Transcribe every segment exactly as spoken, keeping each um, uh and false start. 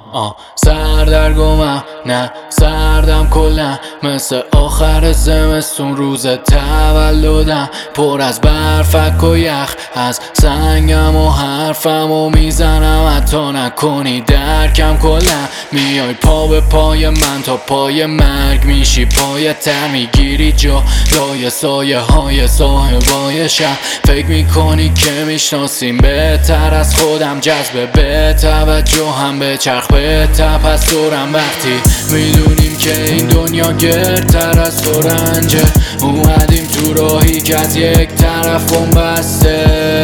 آه سردرگمم نه سردم کلا مثل آخر زمستون روز تولدم، پر از برفک و یخ از سنگم و حرفم و میزنم حتی نکنی درکم کلا. میای پا به پای من تا پای مرگ میشی پای تر، میگیری جا دای سایه های صاحبای شهر. فکر میکنی که میشناسیم بهتر از خودم، جذب به توجه هم به چرخ به تپس دورم. وقتی میدونیم که این دنیا گرتر از تو رنجه، اومدیم تو راهی که از یک طرف اون بسته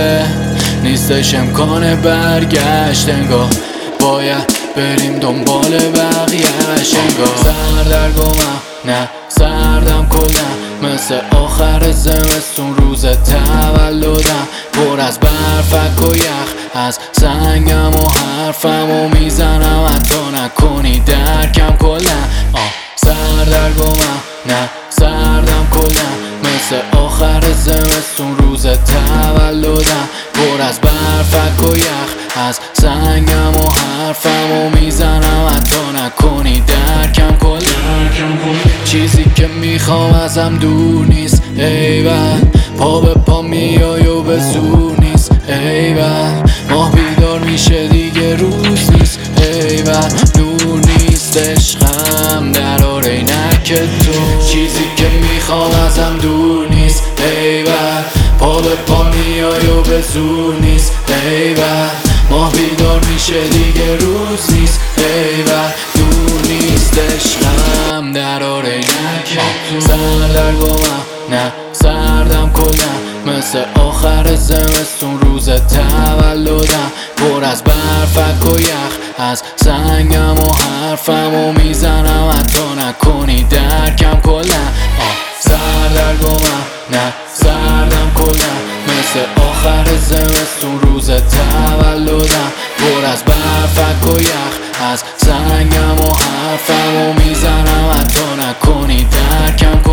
نیستش امکان برگشت، انگار باید بریم دنبال بقیهش. انگار سردرگمم نه سردم کلا مثل آخر زمستون روز تولدم، پر از برفک و یخ از سنگم و حرفم و میزنم حتی نکنی درکم کلا. آه سردرگمم نه سردم کلا مثل آخر زمستون روز تولدم، پر از برفک و یخ از سنگم و حرفم و میزنم حتی نکنی درکم کلا. چیزی که میخوام ازم دور نیست ایول، پا به پا میای و به زور نیست ایول، ماه بیدار میشه دیگه روز نیست ایول، نور نیست عشقم در آرینک تو. چیزی که میخوام ازم دور نیست ایول، پا به پا میای و به زور نیست ایول، ماه بیدار میشه دیگه روز نیست ایول، نور نیست عشقم در آرینک تو. سردرگمم نه سردم کلا مثل آخر زمستون روز تولدم، پر از برفک و یخ از سنگم و حرفم و میزنم حتی نکنی درکم کلا. آه سردرگمم نه سردم کلا مثل آخر زمستون روز تولدم، پر از برفک و یخ از سنگم و حرفم و میزنم حتی نکنی درکم